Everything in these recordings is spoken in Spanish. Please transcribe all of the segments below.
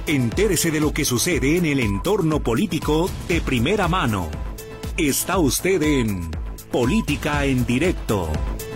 Entérese de lo que sucede en el entorno político de primera mano. Está usted en Política en Directo.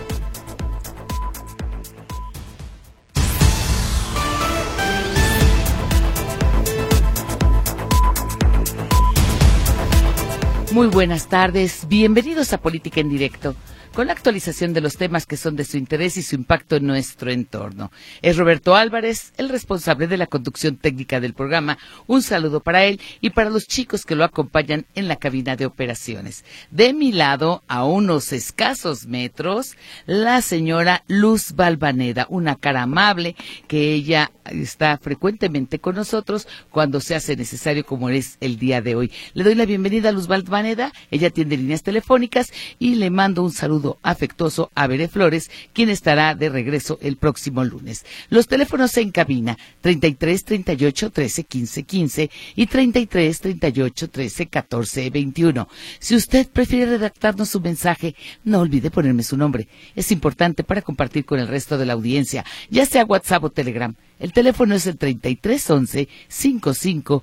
Muy buenas tardes, bienvenidos a Política en Directo, con la actualización de los temas que son de su interés y su impacto en nuestro entorno. Es Roberto Álvarez, el responsable de la conducción técnica del programa. Un saludo para él y para los chicos que lo acompañan en la cabina de operaciones. De mi lado, a unos escasos metros, la señora Luz Valvaneda, una cara amable que ella está frecuentemente con nosotros cuando se hace necesario, como es el día de hoy. Le doy la bienvenida a Luz Valvaneda, ella atiende líneas telefónicas y le mando un saludo afectuoso a Veré Flores, quien estará de regreso el próximo lunes. Los teléfonos en cabina 33 38 13 15 15 y 33 38 13 14 21. Si usted prefiere redactarnos su mensaje, no olvide ponerme su nombre. Es importante para compartir con el resto de la audiencia, ya sea WhatsApp o Telegram. El teléfono es el 33 11 55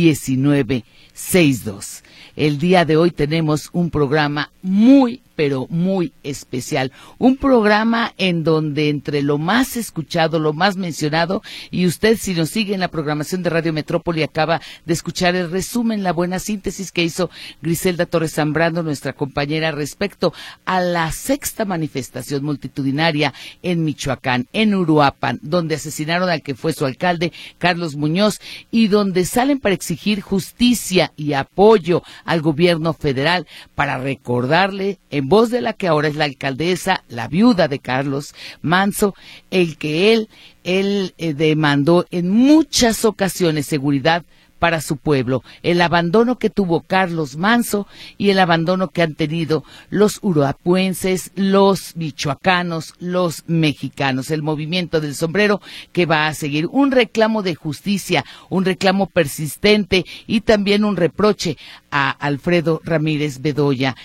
19 62. El día de hoy tenemos un programa muy, pero muy especial. Un programa en donde entre lo más escuchado, lo más mencionado, y usted si nos sigue en la programación de Radio Metrópoli acaba de escuchar el resumen, la buena síntesis que hizo Griselda Torres Zambrano, nuestra compañera, respecto a la sexta manifestación multitudinaria en Michoacán, en Uruapan, donde asesinaron al que fue su alcalde, Carlos Muñoz, y donde salen para exigir justicia y apoyo al gobierno federal, para recordarle en voz de la que ahora es la alcaldesa, la viuda de Carlos Manso, el que él demandó en muchas ocasiones seguridad para su pueblo, el abandono que tuvo Carlos Manso y el abandono que han tenido los uruapuenses, los michoacanos, los mexicanos, el movimiento del sombrero que va a seguir. Un reclamo de justicia, un reclamo persistente y también un reproche a Alfredo Ramírez Bedoya,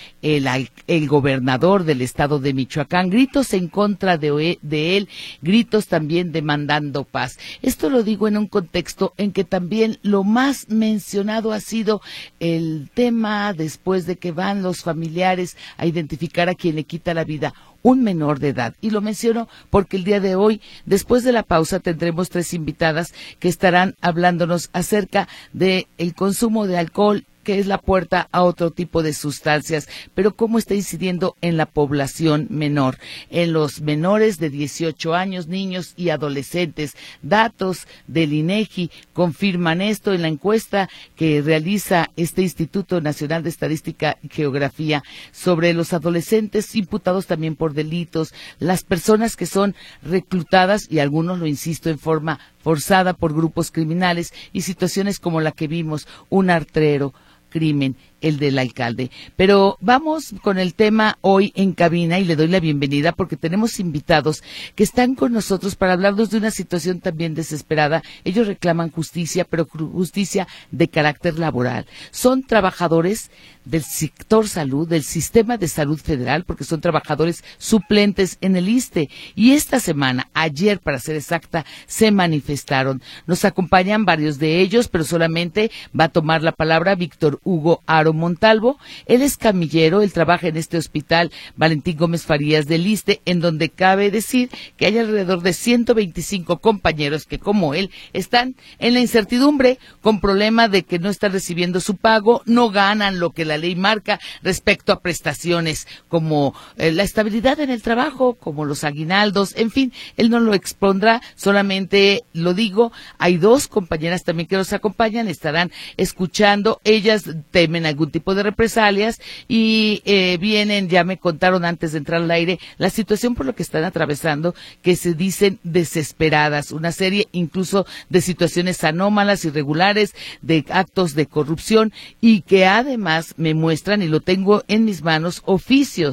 el gobernador del estado de Michoacán. Gritos en contra de él, gritos también demandando paz. Esto lo digo en un contexto en que también lo más mencionado ha sido el tema después de que van los familiares a identificar a quien le quita la vida, un menor de edad. Y lo menciono porque el día de hoy, después de la pausa, tendremos 3 invitadas que estarán hablándonos acerca del consumo de alcohol, que es la puerta a otro tipo de sustancias, pero cómo está incidiendo en la población menor, en los menores de 18 años, niños y adolescentes. Datos del INEGI confirman esto en la encuesta que realiza este Instituto Nacional de Estadística y Geografía sobre los adolescentes imputados también por delitos, las personas que son reclutadas, y algunos, lo insisto, en forma forzada por grupos criminales, y situaciones como la que vimos, un artrero crimen, el del alcalde. Pero vamos con el tema hoy en cabina y le doy la bienvenida porque tenemos invitados que están con nosotros para hablarnos de una situación también desesperada. Ellos reclaman justicia, pero justicia de carácter laboral. Son trabajadores del sector salud, del sistema de salud federal, porque son trabajadores suplentes en el ISSSTE. Y esta semana, ayer para ser exacta, se manifestaron. Nos acompañan varios de ellos, pero solamente va a tomar la palabra Víctor Hugo Aro Montalvo. Él es camillero, él trabaja en este hospital Valentín Gómez Farías del ISSSTE, en donde cabe decir que hay alrededor de 125 compañeros que, como él, están en la incertidumbre, con problema de que no están recibiendo su pago, no ganan lo que la ley marca respecto a prestaciones como la estabilidad en el trabajo, como los aguinaldos, en fin, él no lo expondrá, solamente lo digo. Hay 2 compañeras también que nos acompañan, estarán escuchando. Ellas temen algún tipo de represalias y vienen, ya me contaron antes de entrar al aire, la situación por lo que están atravesando, que se dicen desesperadas, una serie incluso de situaciones anómalas, irregulares, de actos de corrupción, y que además me muestran, y lo tengo en mis manos, oficios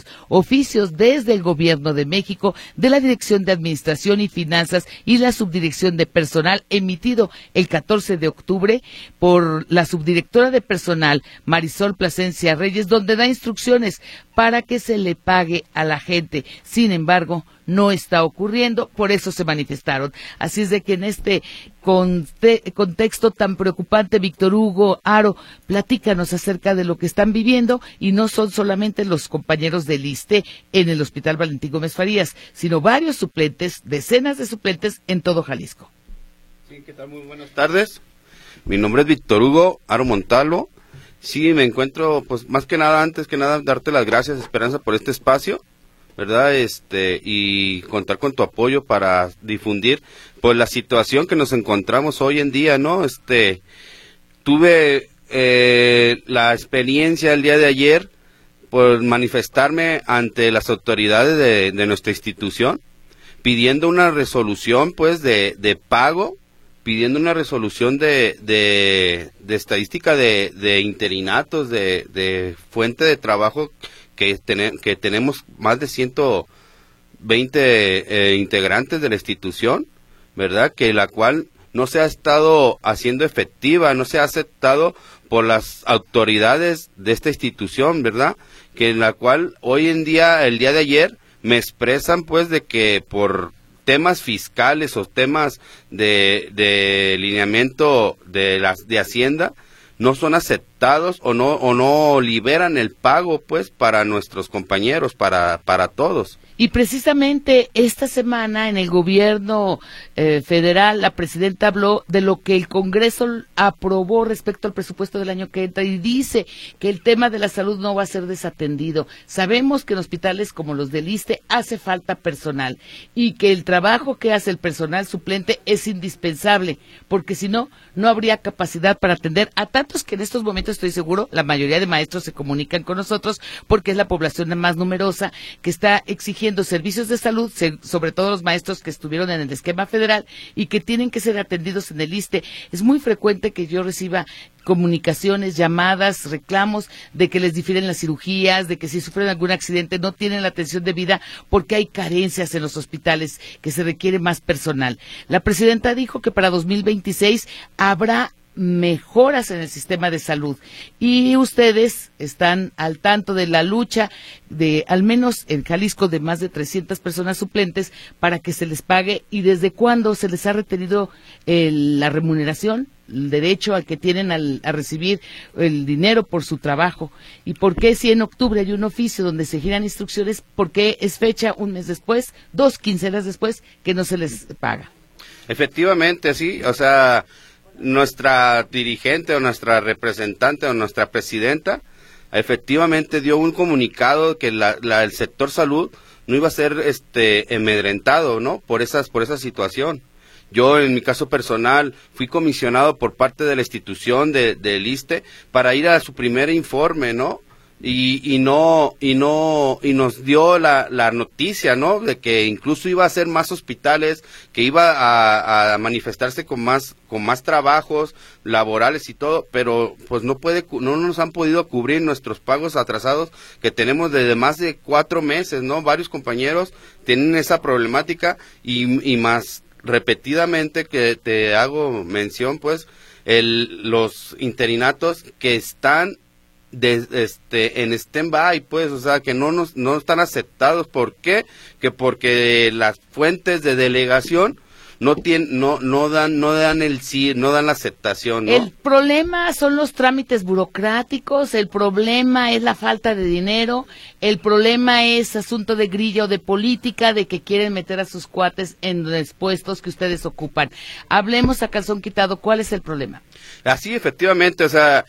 desde el Gobierno de México, de la Dirección de Administración y Finanzas y la Subdirección de Personal, emitido el 14 de octubre por la subdirectora de Personal, Marisol Marisol Plasencia Reyes, donde da instrucciones para que se le pague a la gente. Sin embargo, no está ocurriendo, por eso se manifestaron. Así es de que en este contexto tan preocupante, Víctor Hugo Haro, platícanos acerca de lo que están viviendo, y no son solamente los compañeros del ISSSTE en el Hospital Valentín Gómez Farías, sino varios suplentes, decenas de suplentes en todo Jalisco. Sí, ¿qué tal? Muy buenas tardes. Mi nombre es Víctor Hugo Haro Montalvo. Sí, me encuentro, pues más que nada, antes que nada, darte las gracias, Esperanza, por este espacio, ¿verdad? Y contar con tu apoyo para difundir, pues, la situación que nos encontramos hoy en día, ¿no? Tuve la experiencia el día de ayer por manifestarme ante las autoridades de nuestra institución, pidiendo una resolución, pues, de pago, pidiendo una resolución de estadística de interinatos, de fuente de trabajo, que tenemos más de 120 integrantes de la institución, ¿verdad? Que la cual no se ha estado haciendo efectiva, no se ha aceptado por las autoridades de esta institución, ¿verdad? Que en la cual hoy en día, el día de ayer, me expresan, pues, de que por temas fiscales o temas de lineamiento de Hacienda no son aceptados o no liberan el pago, pues, para nuestros compañeros, para todos. Y precisamente esta semana en el gobierno federal, la presidenta habló de lo que el Congreso aprobó respecto al presupuesto del año que entra, y dice que el tema de la salud no va a ser desatendido. Sabemos que en hospitales como los del ISSSTE hace falta personal, y que el trabajo que hace el personal suplente es indispensable, porque si no, no habría capacidad para atender a tantos que en estos momentos, estoy seguro, la mayoría de maestros se comunican con nosotros, porque es la población más numerosa que está exigiendo servicios de salud, sobre todo los maestros que estuvieron en el esquema federal y que tienen que ser atendidos en el ISSSTE. Es muy frecuente que yo reciba comunicaciones, llamadas, reclamos de que les difieren las cirugías, de que si sufren algún accidente no tienen la atención debida porque hay carencias en los hospitales, que se requiere más personal. La presidenta dijo que para 2026 habrá mejoras en el sistema de salud, y ustedes están al tanto de la lucha de, al menos en Jalisco, de más de 300 personas suplentes para que se les pague. ¿Y desde cuándo se les ha retenido la remuneración, el derecho al que tienen a recibir el dinero por su trabajo? ¿Y por qué, si en octubre hay un oficio donde se giran instrucciones, por qué es fecha un mes después, 2 quincenas después, que no se les paga? Efectivamente, sí, o sea, nuestra dirigente o nuestra representante o nuestra presidenta efectivamente dio un comunicado que el sector salud no iba a ser amedrentado, ¿no? por esa situación. Yo, en mi caso personal, fui comisionado por parte de la institución del ISSSTE para ir a su primer informe, ¿no? Y nos dio la noticia, ¿no? De que incluso iba a hacer más hospitales, que iba a manifestarse con más trabajos laborales y todo, pero pues no nos han podido cubrir nuestros pagos atrasados que tenemos desde más de 4 meses, ¿no? Varios compañeros tienen esa problemática, y más repetidamente que te hago mención, pues, los interinatos que están en stand-by, pues, o sea, que no están aceptados. ¿Por qué? Que porque las fuentes de delegación no dan la aceptación, ¿no? El problema son los trámites burocráticos, el problema es la falta de dinero, el problema es asunto de grilla o de política, de que quieren meter a sus cuates en los puestos que ustedes ocupan. Hablemos a calzón quitado, ¿cuál es el problema? Así, efectivamente, o sea,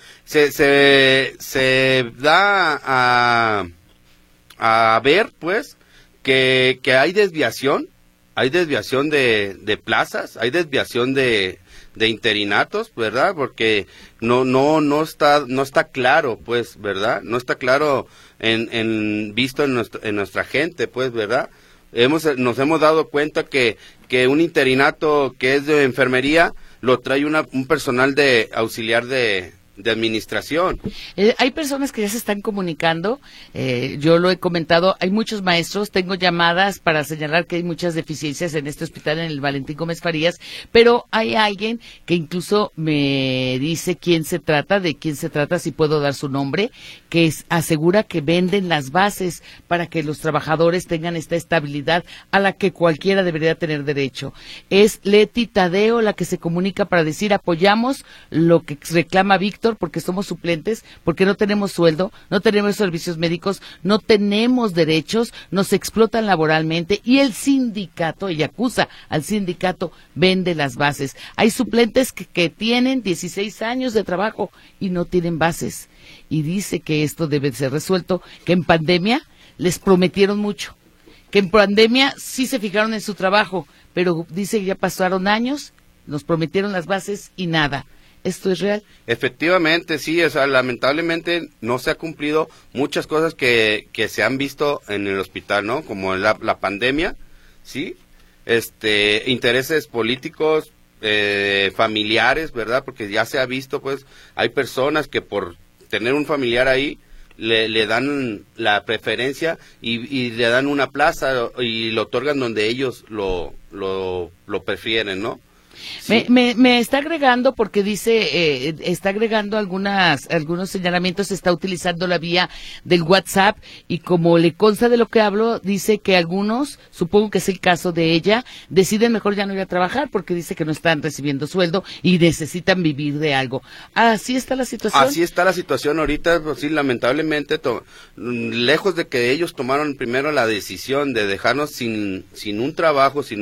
se da a ver, pues, que hay desviación. Hay desviación de plazas, hay desviación de interinatos, ¿verdad? Porque no está claro, pues, ¿verdad? No está claro visto en nuestra gente, pues, ¿verdad? Nos hemos dado cuenta que un interinato que es de enfermería lo trae un personal de auxiliar de de administración. Hay personas que ya se están comunicando, yo lo he comentado, hay muchos maestros, tengo llamadas para señalar que hay muchas deficiencias en este hospital, en el Valentín Gómez Farías, pero hay alguien que incluso me dice de quién se trata, si puedo dar su nombre, que asegura que venden las bases para que los trabajadores tengan esta estabilidad a la que cualquiera debería tener derecho. Es Leti Tadeo la que se comunica para decir: apoyamos lo que reclama Víctor, porque somos suplentes, porque no tenemos sueldo, no tenemos servicios médicos, no tenemos derechos, nos explotan laboralmente, y el sindicato, ella acusa al sindicato, vende las bases. Hay suplentes que tienen 16 años de trabajo y no tienen bases, y dice que esto debe ser resuelto, que en pandemia les prometieron mucho, que en pandemia sí se fijaron en su trabajo, pero dice que ya pasaron años, nos prometieron las bases y nada. ¿Esto es real? Efectivamente, sí, o sea, lamentablemente no se ha cumplido muchas cosas que se han visto en el hospital, ¿no? Como la pandemia, ¿sí? Intereses políticos, familiares, ¿verdad? Porque ya se ha visto, pues, hay personas que por tener un familiar ahí le dan la preferencia y le dan una plaza y lo otorgan donde ellos lo prefieren, ¿no? Sí. Me está agregando, porque dice, está agregando algunos señalamientos, está utilizando la vía del WhatsApp, y como le consta de lo que hablo, dice que algunos, supongo que es el caso de ella, deciden mejor ya no ir a trabajar porque dice que no están recibiendo sueldo y necesitan vivir de algo. ¿Así está la situación? Así está la situación ahorita, pues sí, lamentablemente, lejos de que ellos tomaron primero la decisión de dejarnos sin un trabajo, sin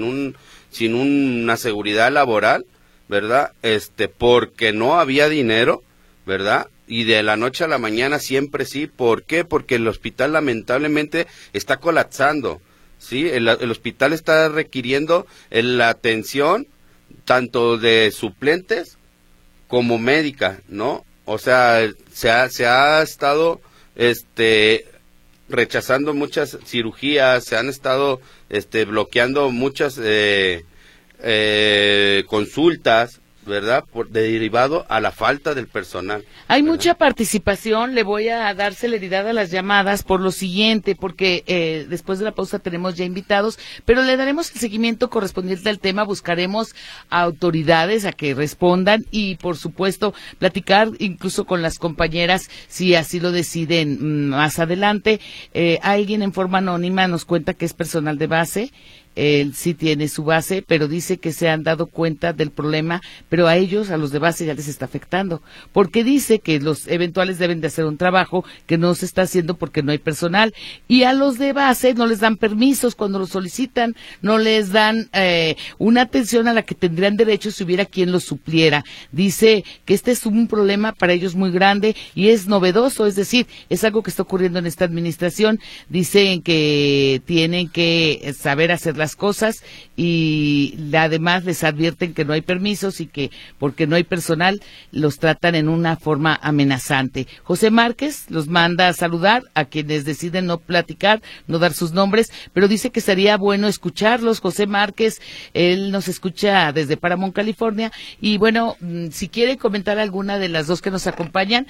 una seguridad laboral, ¿verdad? Porque no había dinero, ¿verdad? Y de la noche a la mañana siempre sí. ¿Por qué? Porque el hospital lamentablemente está colapsando, ¿sí? El hospital está requiriendo la atención tanto de suplentes como médica, ¿no? O sea, se ha estado rechazando muchas cirugías, se han estado bloqueando muchas consultas, ¿verdad? Derivado a la falta del personal. Hay ¿verdad? mucha participación, le voy a dar celeridad a las llamadas por lo siguiente, porque después de la pausa tenemos ya invitados, pero le daremos el seguimiento correspondiente al tema, buscaremos a autoridades a que respondan y, por supuesto, platicar incluso con las compañeras si así lo deciden más adelante. Alguien en forma anónima nos cuenta que es personal de base. Él sí tiene su base, pero dice que se han dado cuenta del problema, pero a ellos, a los de base, ya les está afectando, porque dice que los eventuales deben de hacer un trabajo que no se está haciendo porque no hay personal, y a los de base no les dan permisos cuando los solicitan, no les dan una atención a la que tendrían derecho si hubiera quien los supliera. Dice que este es un problema para ellos muy grande y es novedoso, es decir, es algo que está ocurriendo en esta administración. Dicen que tienen que saber hacer las cosas y además les advierten que no hay permisos y que porque no hay personal los tratan en una forma amenazante. José Márquez los manda a saludar a quienes deciden no platicar, no dar sus nombres, pero dice que sería bueno escucharlos. José Márquez, él nos escucha desde Paramount, California, y bueno, si quiere comentar alguna de las dos que nos acompañan,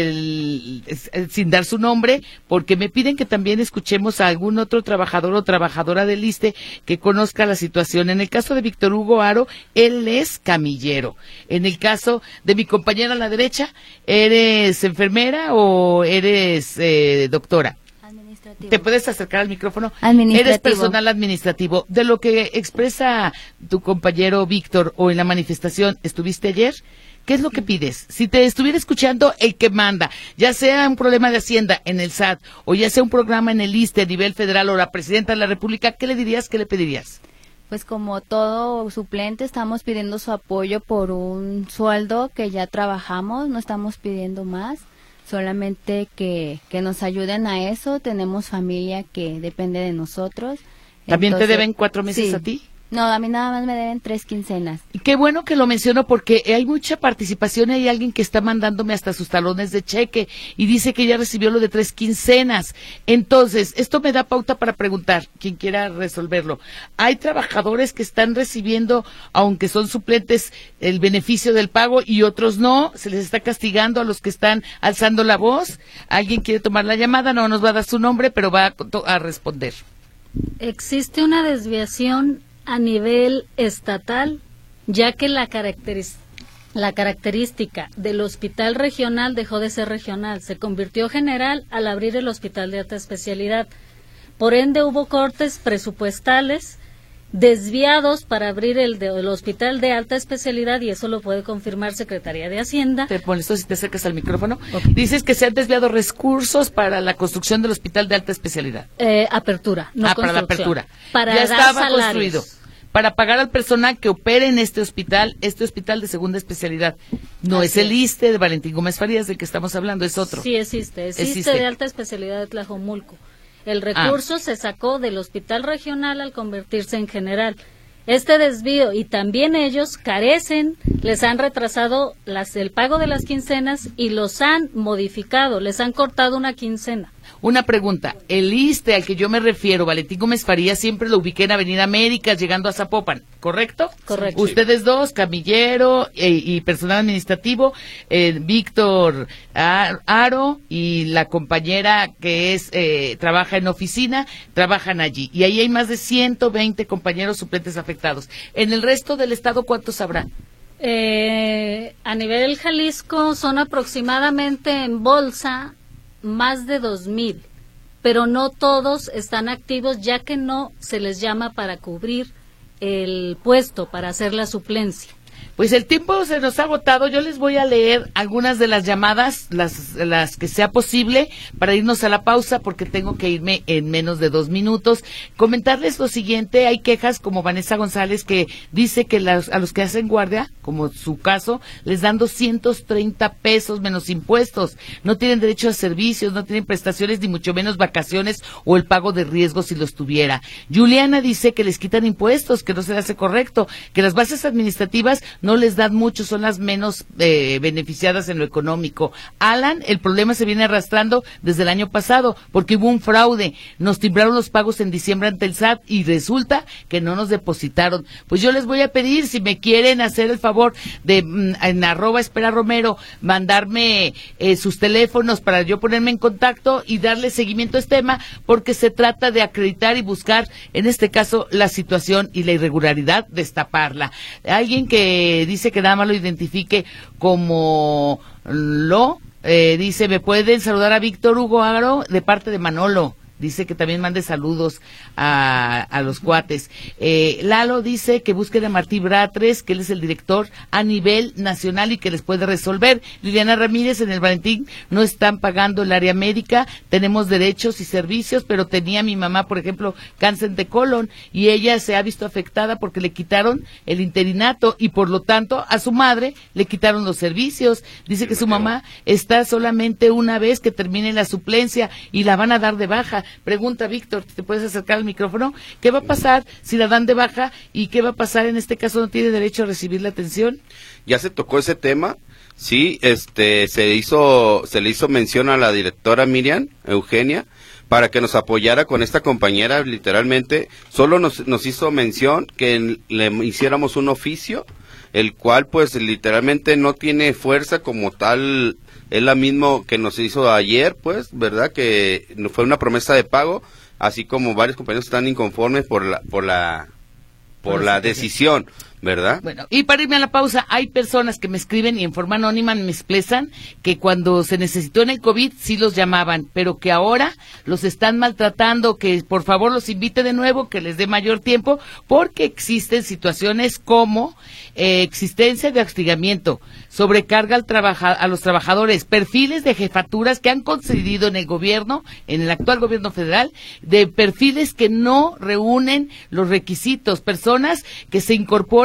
sin dar su nombre, porque me piden que también escuchemos a algún otro trabajador o trabajadora del ISSSTE que conozca la situación. En el caso de Víctor Hugo Haro, él es camillero. En el caso de mi compañera a la derecha, ¿eres enfermera o eres doctora? Administrativo. ¿Te puedes acercar al micrófono? Administrativo. Eres personal administrativo. De lo que expresa tu compañero Víctor o en la manifestación, ¿estuviste ayer? ¿Qué es lo que pides? Si te estuviera escuchando el que manda, ya sea un problema de Hacienda en el SAT, o ya sea un programa en el ISSSTE a nivel federal o la presidenta de la República, ¿qué le dirías, qué le pedirías? Pues como todo suplente estamos pidiendo su apoyo por un sueldo que ya trabajamos, no estamos pidiendo más, solamente que nos ayuden a eso. Tenemos familia que depende de nosotros. ¿También Entonces, te deben 4 meses sí, a ti? No, a mí nada más me deben 3 quincenas. Y qué bueno que lo menciono porque hay mucha participación y hay alguien que está mandándome hasta sus talones de cheque y dice que ya recibió lo de 3 quincenas. Entonces, esto me da pauta para preguntar, quien quiera resolverlo. ¿Hay trabajadores que están recibiendo, aunque son suplentes, el beneficio del pago y otros no? ¿Se les está castigando a los que están alzando la voz? ¿Alguien quiere tomar la llamada? No nos va a dar su nombre, pero va a responder. Existe una desviación a nivel estatal, ya que la característica del hospital regional dejó de ser regional, se convirtió general al abrir el hospital de alta especialidad. Por ende hubo cortes presupuestales desviados para abrir el hospital de alta especialidad, y eso lo puede confirmar Secretaría de Hacienda. Te pones esto si te acercas al micrófono. Okay. Dices que se han desviado recursos para la construcción del hospital de alta especialidad. Apertura, no construcción. Para la apertura. Para ya dar estaba salarios. Construido. Para pagar al personal que opere en este hospital de segunda especialidad. No así es el ISSSTE de Valentín Gómez Farías del que estamos hablando, es otro. Sí, existe de alta especialidad de Tlajomulco. El recurso se sacó del hospital regional al convertirse en general. Este desvío, y también ellos carecen, les han retrasado el pago de las quincenas y los han modificado, les han cortado una quincena. Una pregunta, el ISSSTE al que yo me refiero, Valentín Gómez Farías, siempre lo ubiqué en Avenida América, llegando a Zapopan, ¿correcto? Correcto. Ustedes dos, camillero y personal administrativo, Víctor Aro y la compañera que trabaja en oficina, trabajan allí. Y ahí hay más de 120 compañeros suplentes afectados. En el resto del estado, ¿cuántos habrá? A nivel Jalisco son aproximadamente en bolsa más de 2,000, pero no todos están activos, ya que no se les llama para cubrir el puesto, para hacer la suplencia. Pues el tiempo se nos ha agotado. Yo les voy a leer algunas de las llamadas, las que sea posible, para irnos a la pausa, porque tengo que irme en menos de 2 minutos. Comentarles lo siguiente: hay quejas como Vanessa González, que dice que a los que hacen guardia, como su caso, les dan 230 pesos menos impuestos. No tienen derecho a servicios, no tienen prestaciones, ni mucho menos vacaciones o el pago de riesgos si los tuviera. Juliana dice que les quitan impuestos, que no se le hace correcto, que las bases administrativas no les dan mucho, son las menos beneficiadas en lo económico. Alan, el problema se viene arrastrando desde el año pasado, porque hubo un fraude. Nos timbraron los pagos en diciembre ante el SAT y resulta que no nos depositaron. Pues yo les voy a pedir, si me quieren hacer el favor de en @esperaromero mandarme sus teléfonos para yo ponerme en contacto y darle seguimiento a este tema, porque se trata de acreditar y buscar, en este caso, la situación y la irregularidad, destaparla. Alguien que dice que nada más lo identifique como dice, ¿me pueden saludar a Víctor Hugo Aro de parte de Manolo? Dice que también mande saludos a los cuates. Lalo dice que busquen a Martí Bratres, que él es el director a nivel nacional y que les puede resolver. Liliana Ramírez, en el Valentín no están pagando el área médica, tenemos derechos y servicios, pero tenía mi mamá, por ejemplo, cáncer de colon, y ella se ha visto afectada porque le quitaron el interinato y por lo tanto a su madre le quitaron los servicios. Dice que su mamá está solamente una vez que termine la suplencia y la van a dar de baja. Pregunta, Víctor, ¿te puedes acercar al micrófono? ¿Qué va a pasar si la dan de baja y qué va a pasar en este caso? ¿No tiene derecho a recibir la atención? Ya se tocó ese tema, sí, se le hizo mención a la directora Miriam Eugenia para que nos apoyara con esta compañera. Literalmente solo nos hizo mención que le hiciéramos un oficio, el cual pues literalmente no tiene fuerza como tal. Es la misma que nos hizo ayer, pues, ¿verdad? Que fue una promesa de pago, así como varios compañeros están inconformes por la decisión, ¿verdad? Bueno, y para irme a la pausa, hay personas que me escriben y en forma anónima me expresan que cuando se necesitó en el COVID sí los llamaban, pero que ahora los están maltratando, que por favor los invite de nuevo, que les dé mayor tiempo, porque existen situaciones como existencia de hostigamiento, sobrecarga a los trabajadores, perfiles de jefaturas que han concedido en el gobierno, en el actual gobierno federal, de perfiles que no reúnen los requisitos, personas que se incorporan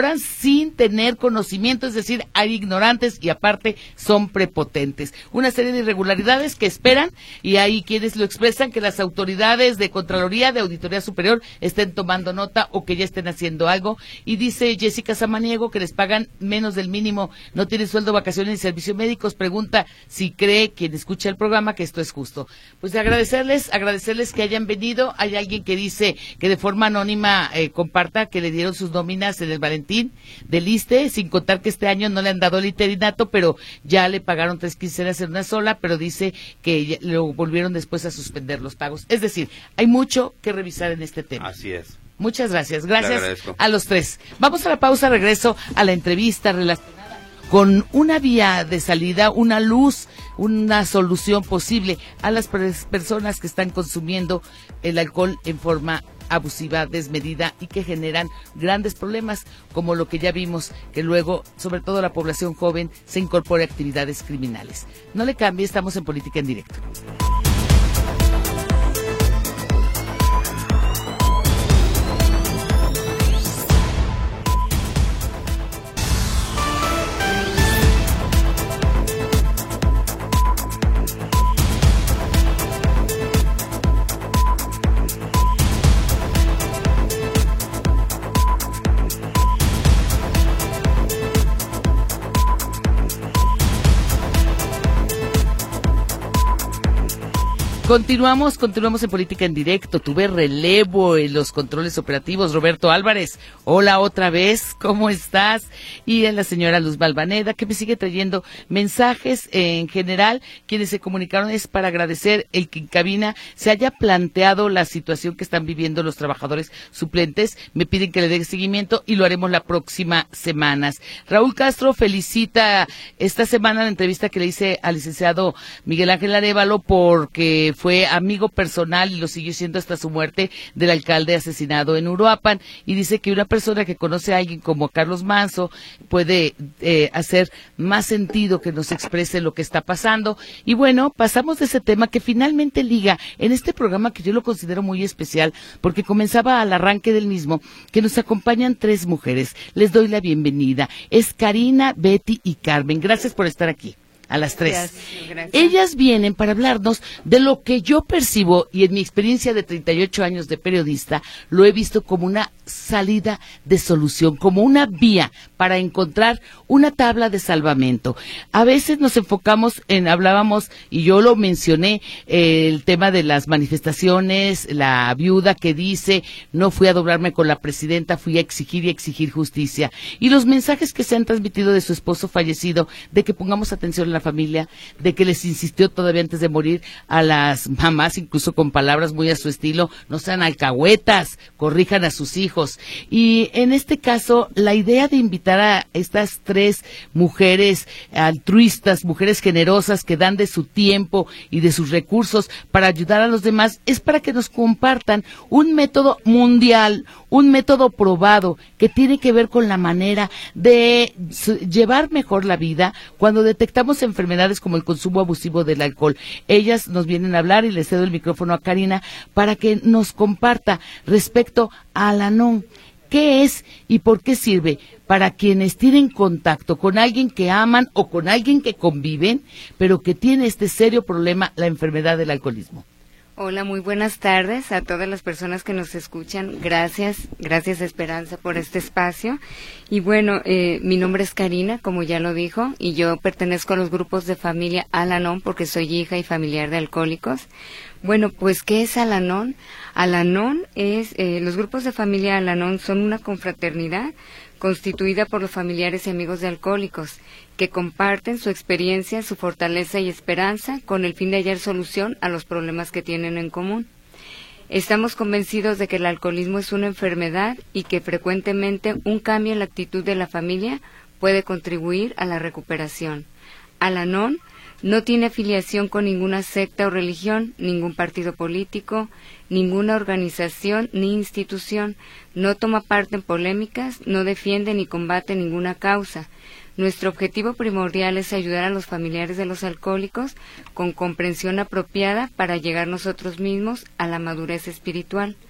cobran sin tener conocimiento, es decir, hay ignorantes y aparte son prepotentes. Una serie de irregularidades que esperan, y hay quienes lo expresan, que las autoridades de Contraloría, de Auditoría Superior, estén tomando nota o que ya estén haciendo algo. Y dice Jessica Samaniego que les pagan menos del mínimo, no tienen sueldo, vacaciones ni servicios médicos. Pregunta si cree quien escucha el programa que esto es justo. Pues agradecerles que hayan venido. Hay alguien que dice que de forma anónima comparta que le dieron sus nóminas en el Valentín del ISSSTE, sin contar que este año no le han dado el interinato, pero ya le pagaron 3 quincenas en una sola, pero dice que lo volvieron después a suspender los pagos. Es decir, hay mucho que revisar en este tema. Así es. Muchas gracias. Gracias a los tres. Vamos a la pausa, regreso a la entrevista relacionada con una vía de salida, una luz, una solución posible a las personas que están consumiendo el alcohol en forma abusiva, desmedida y que generan grandes problemas, como lo que ya vimos, que luego, sobre todo la población joven, se incorpora a actividades criminales. No le cambie, estamos en Política en Directo. Continuamos en Política en Directo. Tuve relevo en los controles operativos. Roberto Álvarez, hola otra vez, ¿cómo estás? Y en la señora Luz Balvaneda, que me sigue trayendo mensajes en general. Quienes se comunicaron es para agradecer el que en cabina se haya planteado la situación que están viviendo los trabajadores suplentes. Me piden que le dé seguimiento y lo haremos la próxima semana. Raúl Castro felicita esta semana la entrevista que le hice al licenciado Miguel Ángel Arévalo, porque fue amigo personal y lo siguió siendo hasta su muerte del alcalde asesinado en Uruapan, y dice que una persona que conoce a alguien como Carlos Manzo puede hacer más sentido que nos exprese lo que está pasando. Y bueno, pasamos de ese tema que finalmente liga en este programa, que yo lo considero muy especial porque comenzaba al arranque del mismo, que nos acompañan 3 mujeres. Les doy la bienvenida. Es Karina, Betty y Carmen. Gracias por estar aquí. A las 3. Gracias. Ellas vienen para hablarnos de lo que yo percibo, y en mi experiencia de 38 años de periodista, lo he visto como una salida de solución, como una vía para encontrar una tabla de salvamento. A veces nos enfocamos hablábamos, y yo lo mencioné, el tema de las manifestaciones, la viuda que dice, no fui a doblarme con la presidenta, fui a exigir y exigir justicia. Y los mensajes que se han transmitido de su esposo fallecido, de que pongamos atención a la familia, de que les insistió todavía antes de morir a las mamás, incluso con palabras muy a su estilo, no sean alcahuetas, corrijan a sus hijos. Y en este caso, la idea de invitar a estas 3 mujeres altruistas, mujeres generosas que dan de su tiempo y de sus recursos para ayudar a los demás, es para que nos compartan un método mundial, un método probado que tiene que ver con la manera de llevar mejor la vida cuando detectamos enfermedades como el consumo abusivo del alcohol. Ellas nos vienen a hablar, y les cedo el micrófono a Karina para que nos comparta respecto a Al-Anon. ¿Qué es y por qué sirve para quienes tienen contacto con alguien que aman o con alguien que conviven, pero que tiene este serio problema, la enfermedad del alcoholismo? Hola, muy buenas tardes a todas las personas que nos escuchan. Gracias Esperanza por este espacio. Y bueno, mi nombre es Karina, como ya lo dijo, y yo pertenezco a los grupos de familia Al-Anon porque soy hija y familiar de alcohólicos. Bueno, pues, ¿qué es Al-Anon? Al-Anon es, los grupos de familia Al-Anon son una confraternidad constituida por los familiares y amigos de alcohólicos, que comparten su experiencia, su fortaleza y esperanza con el fin de hallar solución a los problemas que tienen en común. Estamos convencidos de que el alcoholismo es una enfermedad y que frecuentemente un cambio en la actitud de la familia puede contribuir a la recuperación. Al-Anon no tiene afiliación con ninguna secta o religión, ningún partido político, ninguna organización ni institución, no toma parte en polémicas, no defiende ni combate ninguna causa. Nuestro objetivo primordial es ayudar a los familiares de los alcohólicos con comprensión apropiada para llegar nosotros mismos a la madurez espiritual.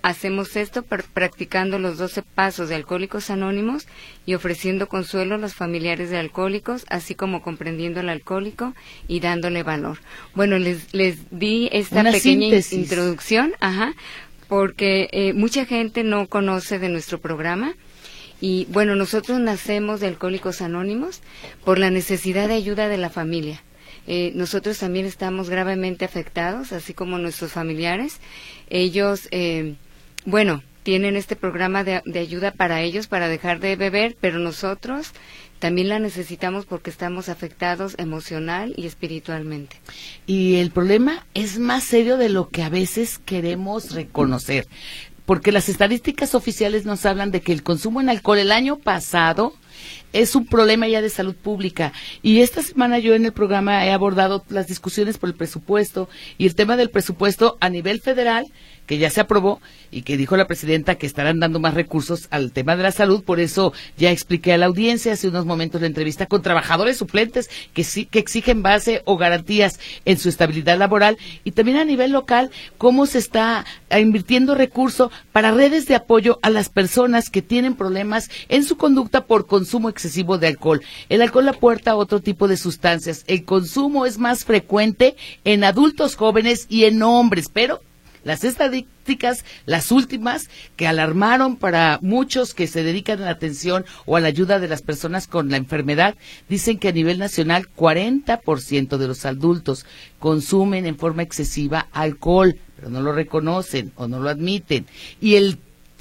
Hacemos esto practicando los 12 pasos de Alcohólicos Anónimos y ofreciendo consuelo a los familiares de alcohólicos, así como comprendiendo al alcohólico y dándole valor. Bueno, les di esta una pequeña introducción, porque mucha gente no conoce de nuestro programa. Y bueno, nosotros nacemos de Alcohólicos Anónimos por la necesidad de ayuda de la familia. Nosotros también estamos gravemente afectados, así como nuestros familiares. Ellos, tienen este programa de ayuda para ellos, para dejar de beber, pero nosotros también la necesitamos porque estamos afectados emocional y espiritualmente. Y el problema es más serio de lo que a veces queremos reconocer, porque las estadísticas oficiales nos hablan de que el consumo en alcohol el año pasado es un problema ya de salud pública. Y esta semana yo en el programa he abordado las discusiones por el presupuesto y el tema del presupuesto a nivel federal, que ya se aprobó y que dijo la presidenta que estarán dando más recursos al tema de la salud. Por eso ya expliqué a la audiencia hace unos momentos la entrevista con trabajadores suplentes que exigen base o garantías en su estabilidad laboral, y también a nivel local cómo se está invirtiendo recursos para redes de apoyo a las personas que tienen problemas en su conducta por consumo excesivo de alcohol. El alcohol aporta otro tipo de sustancias. El consumo es más frecuente en adultos jóvenes y en hombres, pero las estadísticas, las últimas, que alarmaron para muchos que se dedican a la atención o a la ayuda de las personas con la enfermedad, dicen que a nivel nacional 40% de los adultos consumen en forma excesiva alcohol, pero no lo reconocen o no lo admiten. Y el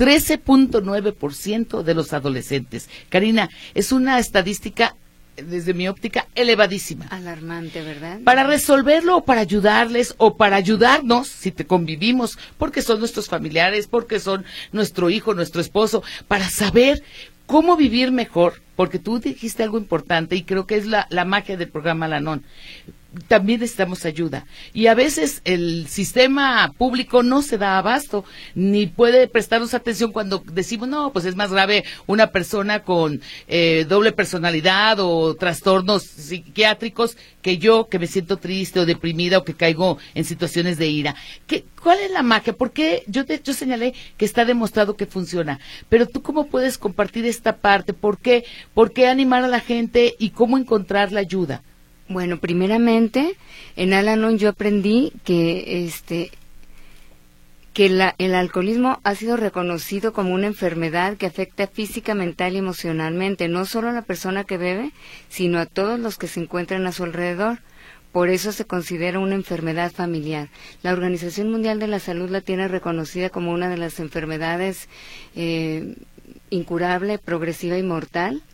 13.9% de los adolescentes. Karina, es una estadística, desde mi óptica, elevadísima. Alarmante, ¿verdad? Para resolverlo o para ayudarles o para ayudarnos, si te convivimos, porque son nuestros familiares, porque son nuestro hijo, nuestro esposo, para saber cómo vivir mejor, porque tú dijiste algo importante y creo que es la magia del programa Al-Anon. También necesitamos ayuda, y a veces el sistema público no se da abasto ni puede prestarnos atención cuando decimos no, pues es más grave una persona con doble personalidad o trastornos psiquiátricos que yo, que me siento triste o deprimida o que caigo en situaciones de ira. ¿Cuál es la magia? Porque yo señalé que está demostrado que funciona, pero tú cómo puedes compartir esta parte, ¿por qué animar a la gente y cómo encontrar la ayuda? Bueno, primeramente, en Al-Anon yo aprendí que el alcoholismo ha sido reconocido como una enfermedad que afecta física, mental y emocionalmente, no solo a la persona que bebe, sino a todos los que se encuentran a su alrededor. Por eso se considera una enfermedad familiar. La Organización Mundial de la Salud la tiene reconocida como una de las enfermedades incurable, progresiva y mortal.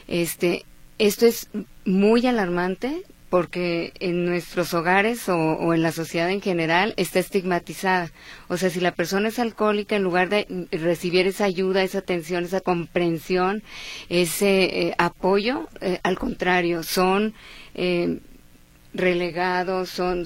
Esto es muy alarmante porque en nuestros hogares o en la sociedad en general está estigmatizada. O sea, si la persona es alcohólica, en lugar de recibir esa ayuda, esa atención, esa comprensión, ese apoyo, al contrario, son relegados, son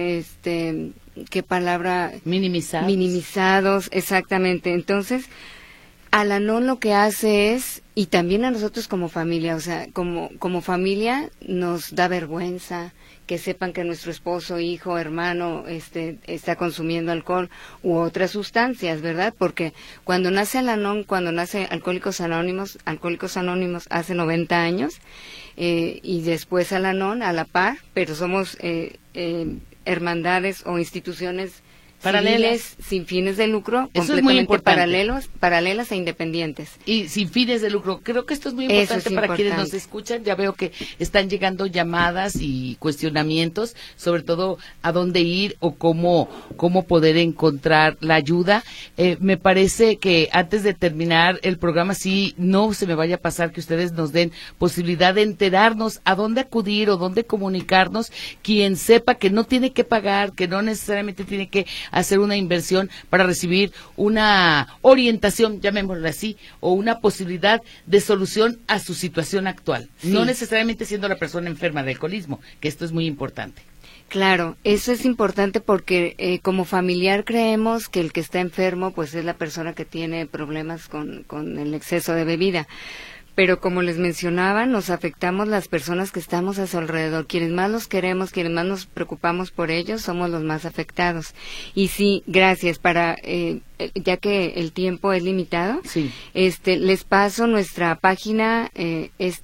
¿qué palabra? Minimizados, exactamente. Entonces, Al-Anon lo que hace es, y también a nosotros como familia, o sea, como familia nos da vergüenza que sepan que nuestro esposo, hijo, hermano, está consumiendo alcohol u otras sustancias, ¿verdad? Porque cuando nace Al-Anon, cuando nace Alcohólicos Anónimos hace 90 años, y después Al-Anon a la par, pero somos hermandades o instituciones civiles sin fines de lucro, eso completamente paralelas e independientes. Y sin fines de lucro. Creo que esto es muy importante para quienes nos escuchan. Ya veo que están llegando llamadas y cuestionamientos, sobre todo a dónde ir o cómo poder encontrar la ayuda. Me parece que antes de terminar el programa, sí, no se me vaya a pasar que ustedes nos den posibilidad de enterarnos a dónde acudir o dónde comunicarnos, quien sepa que no tiene que pagar, que no necesariamente tiene que hacer una inversión para recibir una orientación, llamémoslo así, o una posibilidad de solución a su situación actual, sí. No necesariamente siendo la persona enferma de alcoholismo, que esto es muy importante. Claro, eso es importante porque como familiar creemos que el que está enfermo pues es la persona que tiene problemas con el exceso de bebida. pero como les mencionaba, nos afectamos las personas que estamos a su alrededor. Quienes más los queremos, quienes más nos preocupamos por ellos, somos los más afectados. Y sí, gracias, ya que el tiempo es limitado, sí. Les paso nuestra página, es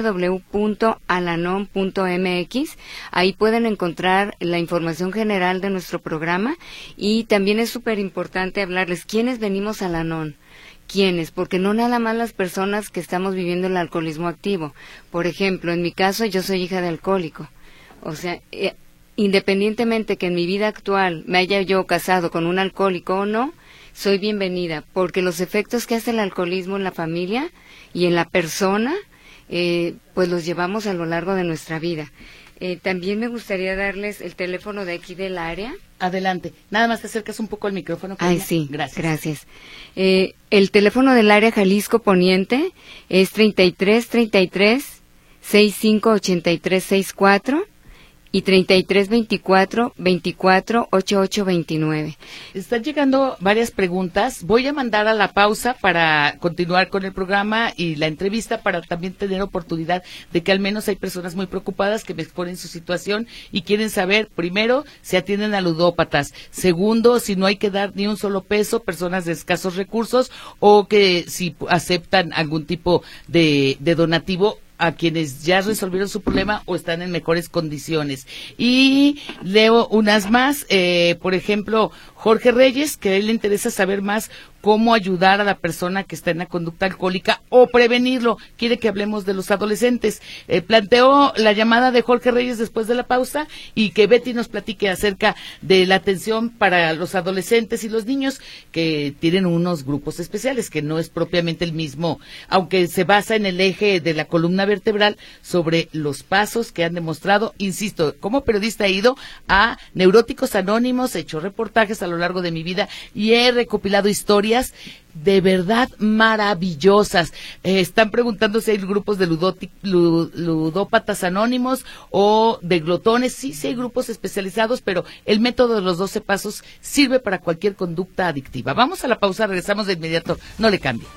www.alanon.mx. Ahí pueden encontrar la información general de nuestro programa, y también es súper importante hablarles quiénes venimos a Alanon. ¿Quiénes? Porque no nada más las personas que estamos viviendo el alcoholismo activo. Por ejemplo, en mi caso, yo soy hija de alcohólico. O sea, independientemente que en mi vida actual me haya yo casado con un alcohólico o no, soy bienvenida, porque los efectos que hace el alcoholismo en la familia y en la persona, pues los llevamos a lo largo de nuestra vida. También me gustaría darles el teléfono de aquí del área. Adelante. Nada más te acercas un poco al micrófono. Ay, sí. Gracias. El teléfono del área Jalisco Poniente es 33-65-83-64 y 33-24-24-88-29. Están llegando varias preguntas. Voy a mandar a la pausa para continuar con el programa y la entrevista, para también tener oportunidad de que al menos hay personas muy preocupadas que me exponen su situación y quieren saber, primero, si atienden a ludópatas. Segundo, si no hay que dar ni un solo peso, personas de escasos recursos, o que si aceptan algún tipo de donativo a quienes ya resolvieron su problema o están en mejores condiciones. Y leo unas más, por ejemplo, Jorge Reyes, que a él le interesa saber más cómo ayudar a la persona que está en la conducta alcohólica o prevenirlo. Quiere que hablemos de los adolescentes. Planteó la llamada de Jorge Reyes después de la pausa, y que Betty nos platique acerca de la atención para los adolescentes y los niños, que tienen unos grupos especiales, que no es propiamente el mismo, aunque se basa en el eje de la columna vertebral sobre los pasos que han demostrado. Insisto, como periodista he ido a Neuróticos Anónimos, he hecho reportajes a lo largo de mi vida y he recopilado historias de verdad maravillosas. Están preguntando si hay grupos de ludópatas anónimos o de glotones. Sí hay grupos especializados, pero el método de los 12 pasos sirve para cualquier conducta adictiva. Vamos a la pausa, regresamos de inmediato, no le cambie.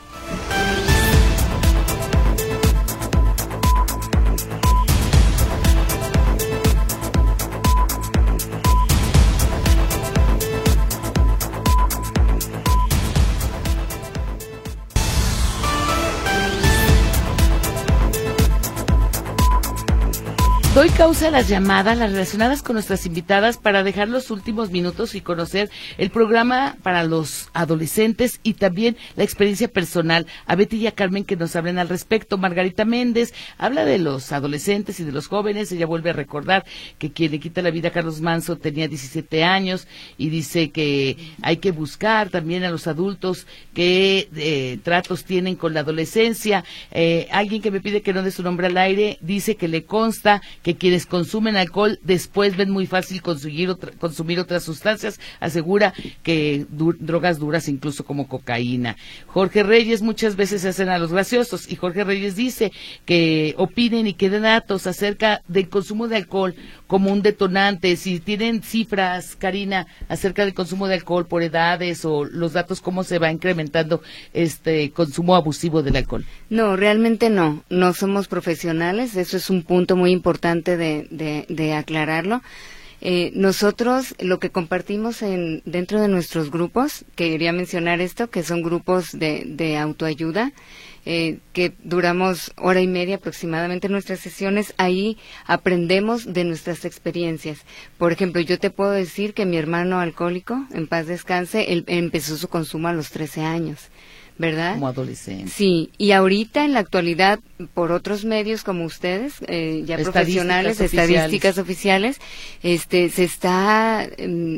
Doy causa a las llamadas, las relacionadas con nuestras invitadas, para dejar los últimos minutos y conocer el programa para los adolescentes y también la experiencia personal. A Betty y a Carmen que nos hablen al respecto. Margarita Méndez habla de los adolescentes y de los jóvenes. Ella vuelve a recordar que quien le quita la vida a Carlos Manso tenía 17 años y dice que hay que buscar también a los adultos qué tratos tienen con la adolescencia. Alguien que me pide que no dé su nombre al aire dice que le consta que quienes consumen alcohol después ven muy fácil consumir otras sustancias. Asegura que drogas duras, incluso como cocaína. Jorge Reyes, muchas veces se hacen a los graciosos, y Jorge Reyes dice que opinen y que den datos acerca del consumo de alcohol como un detonante. Si tienen cifras, Karina, acerca del consumo de alcohol por edades, o los datos, cómo se va incrementando este consumo abusivo del alcohol. No, realmente no somos profesionales. Eso es un punto muy importante de aclararlo. Nosotros lo que compartimos dentro de nuestros grupos, quería mencionar esto, que son grupos de autoayuda, que duramos 1:30 aproximadamente en nuestras sesiones. Ahí aprendemos de nuestras experiencias. Por ejemplo, yo te puedo decir que mi hermano alcohólico, en paz descanse, él empezó su consumo a los 13 años. ¿Verdad? Como adolescente. Sí, y ahorita en la actualidad, por otros medios como ustedes, ya profesionales, estadísticas oficiales, se está,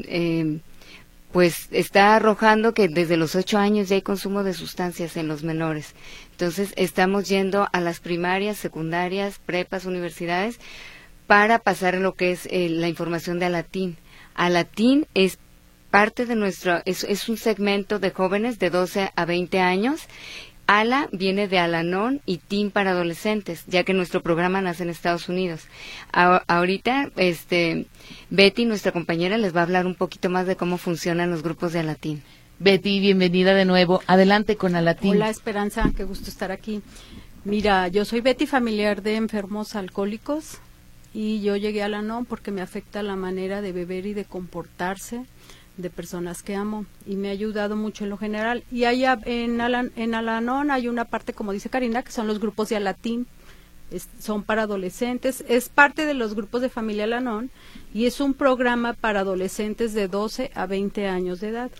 pues está arrojando que desde los 8 años ya hay consumo de sustancias en los menores. Entonces, estamos yendo a las primarias, secundarias, prepas, universidades, para pasar lo que es la información de Alatín. Alatín es parte de es un segmento de jóvenes de 12 a 20 años. ALA viene de Alanon y TEEN para adolescentes, ya que nuestro programa nace en Estados Unidos. Ahorita, Betty, nuestra compañera, les va a hablar un poquito más de cómo funcionan los grupos de Alatín. Betty, bienvenida de nuevo. Adelante con Alatín. Hola, Esperanza, qué gusto estar aquí. Mira, yo soy Betty, familiar de enfermos alcohólicos, y yo llegué a Al-Anon porque me afecta la manera de beber y de comportarse de personas que amo, y me ha ayudado mucho en lo general. Y hay en Al-Anon hay una parte, como dice Karina, que son los grupos de Alatín, son para adolescentes, es parte de los grupos de familia Al-Anon, y es un programa para adolescentes de 12 a 20 años de edad.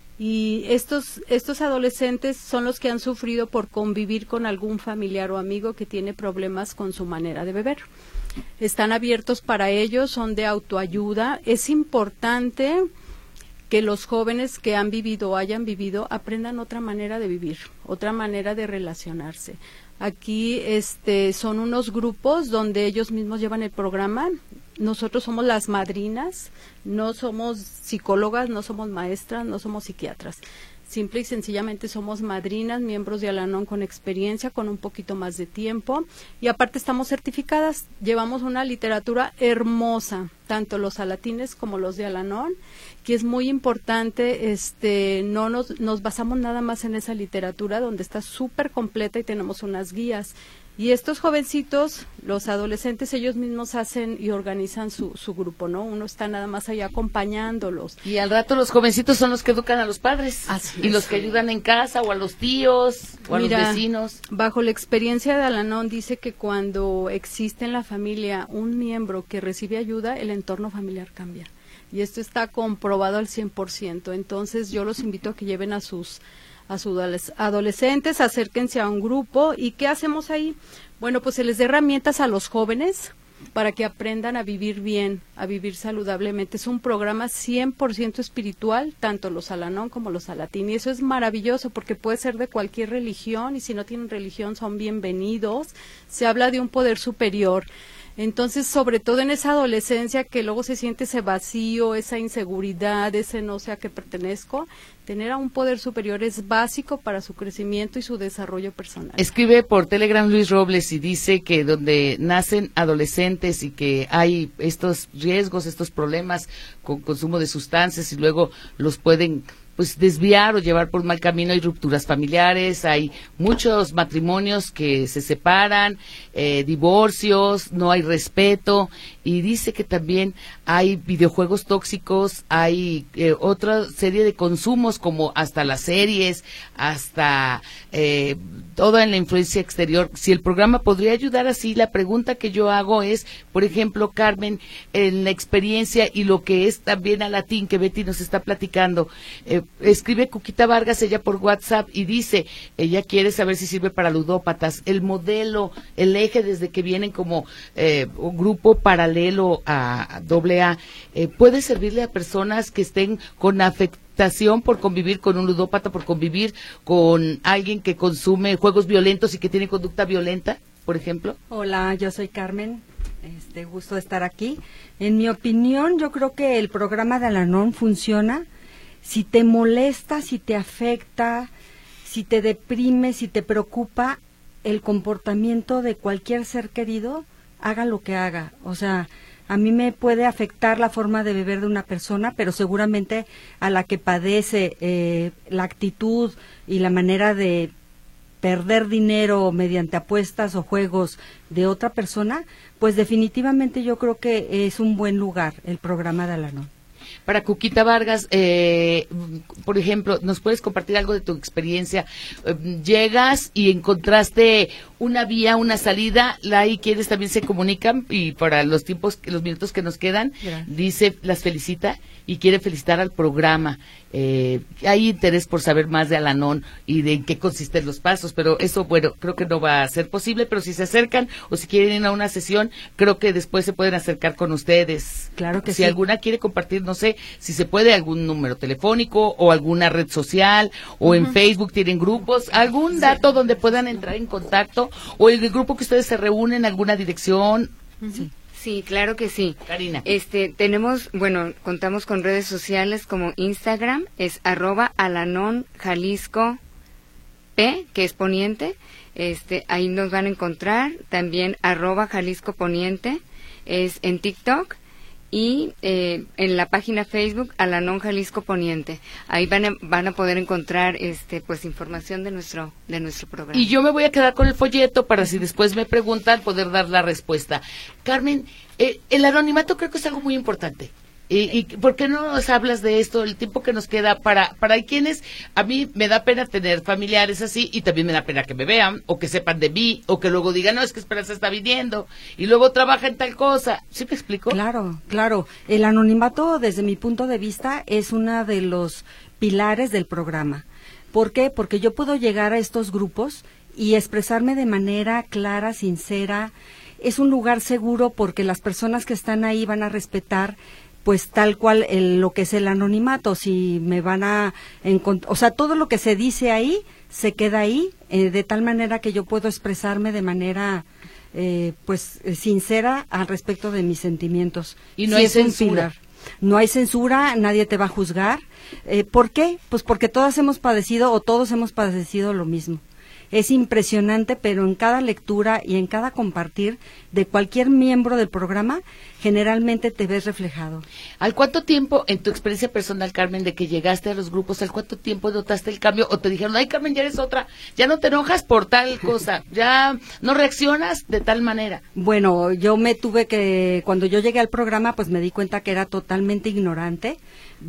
Y estos adolescentes son los que han sufrido por convivir con algún familiar o amigo que tiene problemas con su manera de beber. Están abiertos para ellos, son de autoayuda. Es importante que los jóvenes que han vivido o hayan vivido aprendan otra manera de vivir, otra manera de relacionarse. Aquí son unos grupos donde ellos mismos llevan el programa. Nosotros somos las madrinas, no somos psicólogas, no somos maestras, no somos psiquiatras. Simple y sencillamente somos madrinas, miembros de Al-Anon con experiencia, con un poquito más de tiempo, y aparte estamos certificadas. Llevamos una literatura hermosa, tanto los alatines como los de Al-Anon, que es muy importante. No nos basamos nada más en esa literatura, donde está súper completa, y tenemos unas guías. Y estos jovencitos, los adolescentes, ellos mismos hacen y organizan su grupo, ¿no? Uno está nada más ahí acompañándolos. Y al rato los jovencitos son los que educan a los padres. Así y es. los que ayudan en casa, o a los tíos, o a los vecinos. Bajo la experiencia de Al-Anon, dice que cuando existe en la familia un miembro que recibe ayuda, el entorno familiar cambia. Y esto está comprobado al 100%. Entonces yo los invito a que lleven a sus adolescentes, acérquense a un grupo. ¿Y qué hacemos ahí? Bueno, pues se les da herramientas a los jóvenes para que aprendan a vivir bien, a vivir saludablemente. Es un programa 100% espiritual, tanto los Al-Anon como los Alatín, y eso es maravilloso porque puede ser de cualquier religión, y si no tienen religión son bienvenidos. Se habla de un poder superior. Entonces, sobre todo en esa adolescencia que luego se siente ese vacío, esa inseguridad, ese no sé a qué pertenezco, tener a un poder superior es básico para su crecimiento y su desarrollo personal. Escribe por Telegram Luis Robles y dice que donde nacen adolescentes y que hay estos riesgos, estos problemas con consumo de sustancias, y luego los pueden desviar o llevar por un mal camino. Hay rupturas familiares, hay muchos matrimonios que se separan, divorcios, no hay respeto, y dice que también hay videojuegos tóxicos, hay otra serie de consumos, como hasta las series, hasta toda la influencia exterior. Si el programa podría ayudar así, la pregunta que yo hago es, por ejemplo, Carmen, en la experiencia y lo que es también Alatín, que Betty nos está platicando, escribe Cuquita Vargas, ella por WhatsApp, y dice, ella quiere saber si sirve para ludópatas. El modelo, el eje desde que vienen como un grupo paralelo a AA, puede servirle a personas que estén con afectación por convivir con un ludópata, por convivir con alguien que consume juegos violentos y que tiene conducta violenta, por ejemplo. Hola, yo soy Carmen, gusto de estar aquí. En mi opinión, yo creo que el programa de Al-Anon funciona si te molesta, si te afecta, si te deprime, si te preocupa el comportamiento de cualquier ser querido, haga lo que haga. O sea, a mí me puede afectar la forma de beber de una persona, pero seguramente a la que padece la actitud y la manera de perder dinero mediante apuestas o juegos de otra persona, pues definitivamente yo creo que es un buen lugar el programa de Al-Anon. Para Cuquita Vargas, por ejemplo, ¿nos puedes compartir algo de tu experiencia? Llegas y encontraste una vía, una salida, y quienes también se comunican, y para los minutos que nos quedan, dice, las felicita y quiere felicitar al programa. Hay interés por saber más de Al-Anon y de en qué consisten los pasos, pero eso, bueno, creo que no va a ser posible, pero si se acercan o si quieren ir a una sesión, creo que después se pueden acercar con ustedes. Claro que sí. Si alguna quiere compartir, no sé, si se puede, algún número telefónico o alguna red social, o en Facebook tienen grupos, algún dato donde puedan entrar en contacto, o el grupo que ustedes se reúnen, alguna dirección. Sí, claro que sí. Karina. Contamos con redes sociales como Instagram, es @AlanonJaliscoP, que es poniente. Ahí nos van a encontrar. También @JaliscoPoniente es en TikTok. y en la página Facebook Al-Anon Jalisco Poniente. Ahí van a poder encontrar pues información de nuestro programa. Y yo me voy a quedar con el folleto para si después me preguntan poder dar la respuesta. Carmen, el anonimato creo que es algo muy importante. ¿Y por qué no nos hablas de esto, el tiempo que nos queda para quienes, a mí me da pena tener familiares así y también me da pena que me vean o que sepan de mí o que luego digan, no, es que Esperanza está viniendo y luego trabaja en tal cosa? ¿Sí me explico? Claro. El anonimato, desde mi punto de vista, es uno de los pilares del programa. ¿Por qué? Porque yo puedo llegar a estos grupos y expresarme de manera clara, sincera. Es un lugar seguro porque las personas que están ahí van a respetar pues tal cual lo que es el anonimato. Si me van a encontrar, o sea, todo lo que se dice ahí se queda ahí, de tal manera que yo puedo expresarme de manera pues sincera al respecto de mis sentimientos. Y no hay censura. No hay censura, nadie te va a juzgar. ¿Por qué? Pues porque todos hemos padecido lo mismo. Es impresionante, pero en cada lectura y en cada compartir de cualquier miembro del programa, generalmente te ves reflejado. ¿Al cuánto tiempo, en tu experiencia personal, Carmen, de que llegaste a los grupos, al cuánto tiempo notaste el cambio? ¿O te dijeron, ay, Carmen, ya eres otra, ya no te enojas por tal cosa, ya no reaccionas de tal manera? Bueno, yo cuando yo llegué al programa, pues me di cuenta que era totalmente ignorante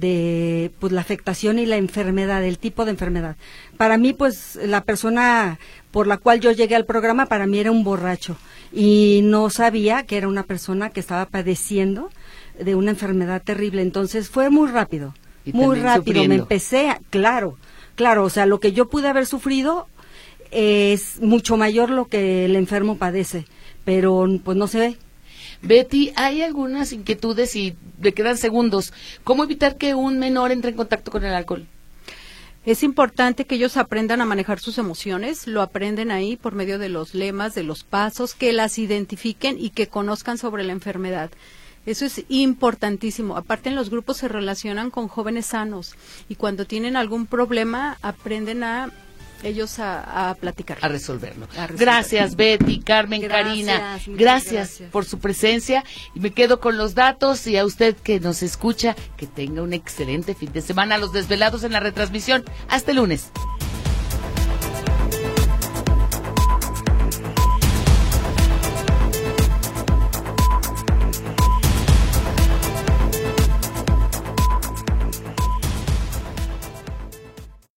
de pues la afectación y la enfermedad, el tipo de enfermedad. Para mí, pues, la persona por la cual yo llegué al programa, para mí era un borracho, y no sabía que era una persona que estaba padeciendo de una enfermedad terrible. Entonces fue muy rápido, sufriendo. Me empecé, claro, o sea, lo que yo pude haber sufrido es mucho mayor lo que el enfermo padece, pero pues no se ve. Betty, hay algunas inquietudes y me quedan segundos. ¿Cómo evitar que un menor entre en contacto con el alcohol? Es importante que ellos aprendan a manejar sus emociones, lo aprenden ahí por medio de los lemas, de los pasos, que las identifiquen y que conozcan sobre la enfermedad. Eso es importantísimo. Aparte, en los grupos se relacionan con jóvenes sanos y cuando tienen algún problema aprenden a platicar. A resolverlo. Gracias, Betty, Carmen, Karina. Gracias por su presencia. Y me quedo con los datos. Y a usted que nos escucha, que tenga un excelente fin de semana. Los desvelados en la retransmisión. Hasta el lunes.